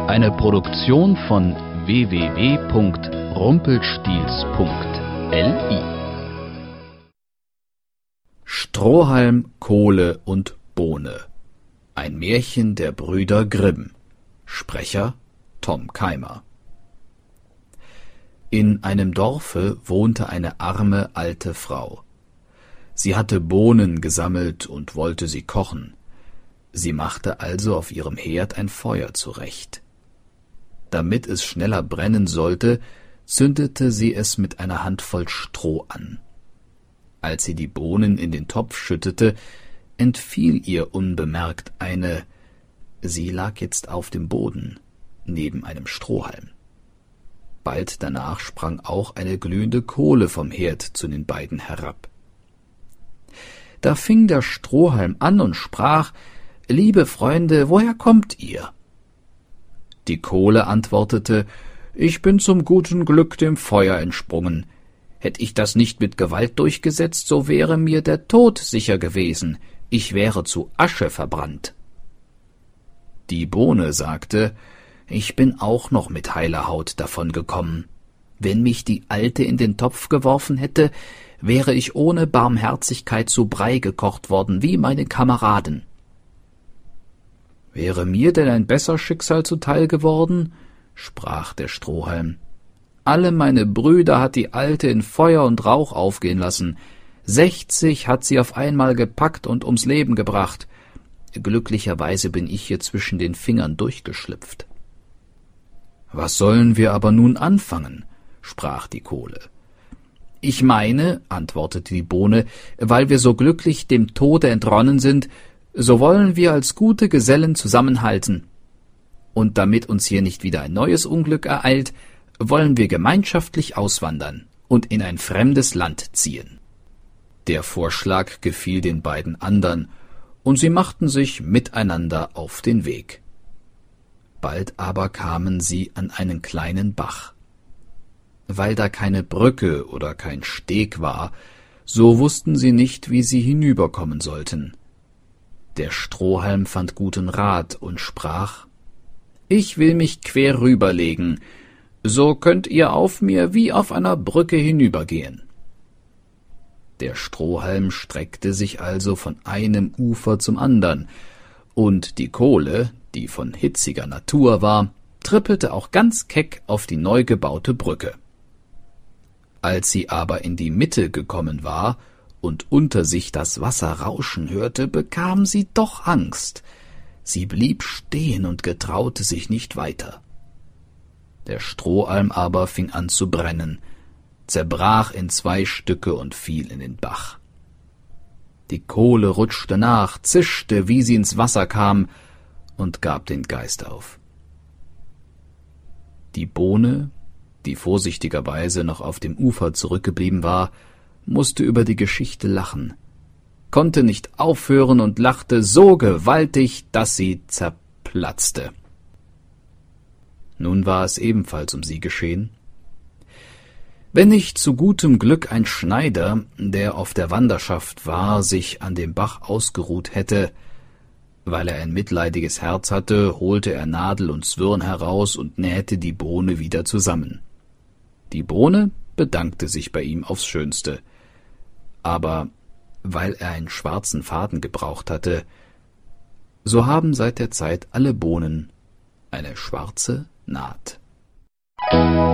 Eine Produktion von www.rumpelstilzchen.li. Strohhalm, Kohle und Bohne. Ein Märchen der Brüder Grimm. Sprecher Tom Keimer. In einem Dorfe wohnte eine arme alte Frau. Sie hatte Bohnen gesammelt und wollte sie kochen. Sie machte also auf ihrem Herd ein Feuer zurecht. Damit es schneller brennen sollte, zündete sie es mit einer Handvoll Stroh an. Als sie die Bohnen in den Topf schüttete, entfiel ihr unbemerkt eine. Sie lag jetzt auf dem Boden, neben einem Strohhalm. Bald danach sprang auch eine glühende Kohle vom Herd zu den beiden herab. Da fing der Strohhalm an und sprach: »Liebe Freunde, woher kommt ihr?« Die Kohle antwortete: »Ich bin zum guten Glück dem Feuer entsprungen. Hätt ich das nicht mit Gewalt durchgesetzt, so wäre mir der Tod sicher gewesen. Ich wäre zu Asche verbrannt.« Die Bohne sagte: »Ich bin auch noch mit heiler Haut davongekommen. Wenn mich die Alte in den Topf geworfen hätte, wäre ich ohne Barmherzigkeit zu Brei gekocht worden, wie meine Kameraden.« »Wäre mir denn ein besser Schicksal zuteil geworden?« sprach der Strohhalm. »Alle meine Brüder hat die Alte in Feuer und Rauch aufgehen lassen. 60 hat sie auf einmal gepackt und ums Leben gebracht. Glücklicherweise bin ich hier zwischen den Fingern durchgeschlüpft.« »Was sollen wir aber nun anfangen?« sprach die Kohle. »Ich meine«, antwortete die Bohne, »weil wir so glücklich dem Tode entronnen sind, so wollen wir als gute Gesellen zusammenhalten. Und damit uns hier nicht wieder ein neues Unglück ereilt, wollen wir gemeinschaftlich auswandern und in ein fremdes Land ziehen.« Der Vorschlag gefiel den beiden andern, und sie machten sich miteinander auf den Weg. Bald aber kamen sie an einen kleinen Bach. Weil da keine Brücke oder kein Steg war, so wussten sie nicht, wie sie hinüberkommen sollten. Der Strohhalm fand guten Rat und sprach: »Ich will mich quer rüberlegen, so könnt ihr auf mir wie auf einer Brücke hinübergehen.« Der Strohhalm streckte sich also von einem Ufer zum andern, und die Kohle, die von hitziger Natur war, trippelte auch ganz keck auf die neu gebaute Brücke. Als sie aber in die Mitte gekommen war und unter sich das Wasser rauschen hörte, bekam sie doch Angst. Sie blieb stehen und getraute sich nicht weiter. Der Strohhalm aber fing an zu brennen, zerbrach in 2 Stücke und fiel in den Bach. Die Kohle rutschte nach, zischte, wie sie ins Wasser kam, und gab den Geist auf. Die Bohne, die vorsichtigerweise noch auf dem Ufer zurückgeblieben war, musste über die Geschichte lachen, konnte nicht aufhören und lachte so gewaltig, dass sie zerplatzte. Nun war es ebenfalls um sie geschehen. Wenn nicht zu gutem Glück ein Schneider, der auf der Wanderschaft war, sich an dem Bach ausgeruht hätte, weil er ein mitleidiges Herz hatte, holte er Nadel und Zwirn heraus und nähte die Bohne wieder zusammen. Die Bohne bedankte sich bei ihm aufs Schönste, aber weil er einen schwarzen Faden gebraucht hatte, so haben seit der Zeit alle Bohnen eine schwarze Naht.